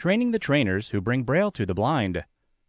Training the trainers who bring Braille to the blind.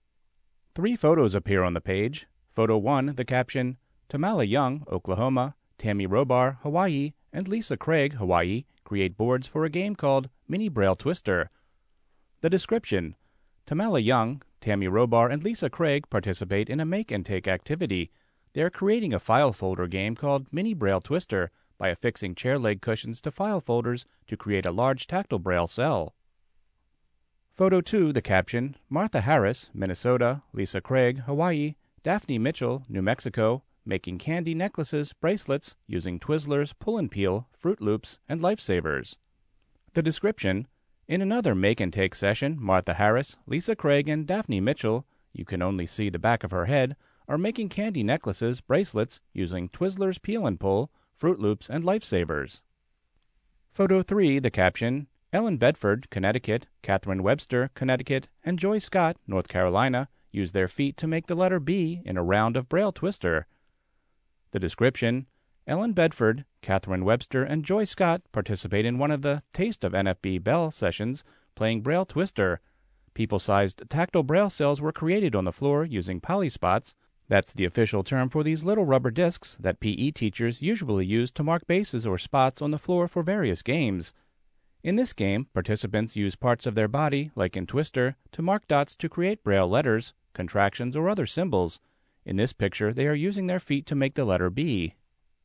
3 photos appear on the page. Photo 1, the caption, Tamala Young, Oklahoma, Tammy Robar, Hawaii, and Lisa Craig, Hawaii, create boards for a game called Mini Braille Twister. The description, Tamala Young, Tammy Robar, and Lisa Craig participate in a make-and-take activity. They are creating a file folder game called Mini Braille Twister by affixing chair leg cushions to file folders to create a large tactile Braille cell. Photo 2, the caption, Martha Harris, Minnesota, Lisa Craig, Hawaii, Daphne Mitchell, New Mexico, making candy necklaces, bracelets, using Twizzlers, pull and peel, Fruit Loops, and Lifesavers. The description, in another make-and-take session, Martha Harris, Lisa Craig, and Daphne Mitchell, you can only see the back of her head, are making candy necklaces, bracelets, using Twizzlers, peel and pull, Fruit Loops, and Lifesavers. Photo 3, the caption, Ellen Bedford, Connecticut, Catherine Webster, Connecticut, and Joy Scott, North Carolina, use their feet to make the letter B in a round of Braille Twister. The description, Ellen Bedford, Catherine Webster, and Joy Scott participate in one of the Taste of NFB Bell sessions playing Braille Twister. People-sized tactile Braille cells were created on the floor using polyspots. That's the official term for these little rubber discs that PE teachers usually use to mark bases or spots on the floor for various games. In this game, participants use parts of their body, like in Twister, to mark dots to create Braille letters, contractions, or other symbols. In this picture, they are using their feet to make the letter B.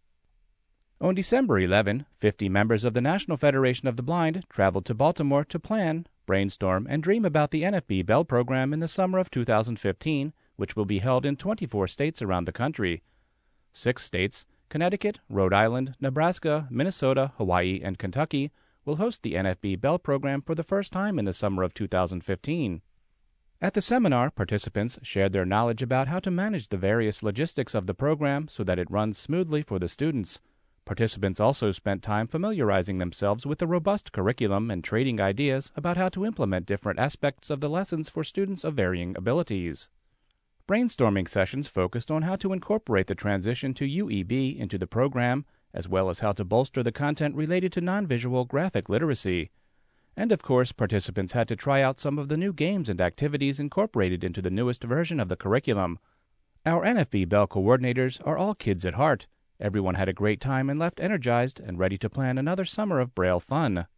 On December 11, 50 members of the National Federation of the Blind traveled to Baltimore to plan, brainstorm, and dream about the NFB Bell program in the summer of 2015, which will be held in 24 states around the country. 6 states, Connecticut, Rhode Island, Nebraska, Minnesota, Hawaii, and Kentucky, will host the NFB Bell program for the first time in the summer of 2015. At the seminar, participants shared their knowledge about how to manage the various logistics of the program so that it runs smoothly for the students. Participants also spent time familiarizing themselves with the robust curriculum and trading ideas about how to implement different aspects of the lessons for students of varying abilities. Brainstorming sessions focused on how to incorporate the transition to UEB into the program, as well as how to bolster the content related to non-visual graphic literacy. And of course, participants had to try out some of the new games and activities incorporated into the newest version of the curriculum. Our NFB Bell coordinators are all kids at heart. Everyone had a great time and left energized and ready to plan another summer of Braille fun.